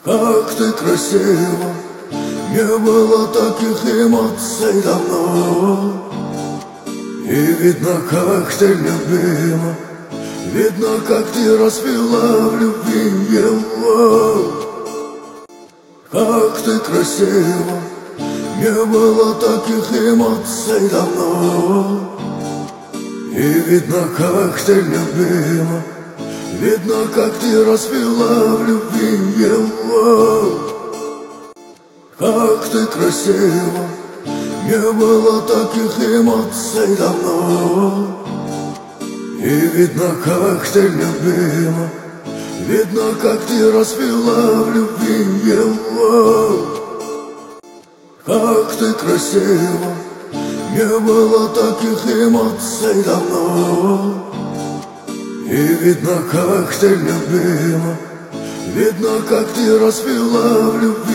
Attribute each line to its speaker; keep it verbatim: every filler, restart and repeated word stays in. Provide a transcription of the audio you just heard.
Speaker 1: Как ты красива, не было таких эмоций давно. И видно, как ты любима, видно, как ты расцвела в любви его. Как ты красива, не было таких эмоций давно. И видно, как ты любима, видно, как ты расцвела в любви его. Как ты красива, не было таких эмоций давно. И видно, как ты любима, видно, как ты расцвела в любви его. Как ты красива, не было таких эмоций давно. И видно, как ты любима, видно, как ты расцвела в любви.